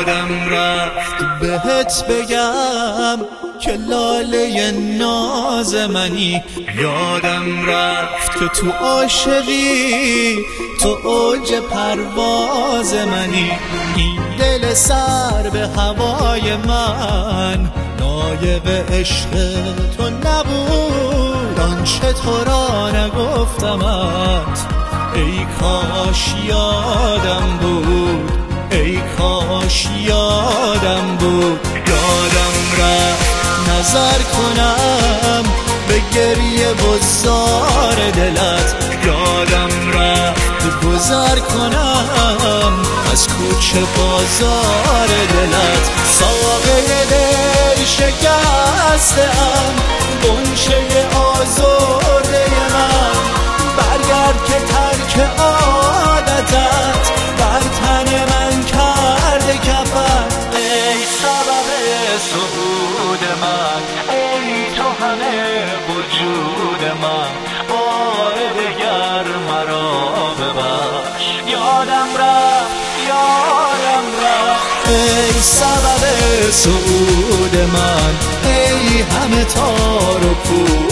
یادم رفت بهت بگم که لاله ناز منی، یادم رفت که تو عاشقی تو اوج پرواز منی. این دل سر به هوای من لایق عشق تو نبود، آنچه تو را نگفتمت ای کاش یادم بود، ای کاش یادم بود. یادم رفت نظر کنم به گریه و زار دلت، یادم رفت گذر کنم از کوچه بازار دلت. ساقه دل شکسته‌ام، غنچه آزرده من، برگرد که ترک عادتت بر تن من کرده کفن. ای سبب صعود من، ای تو همه وجود من، بار دگر مرا ببخش. یادم رفت یادم رفت ای سبب صعود من، ای همه تار و پود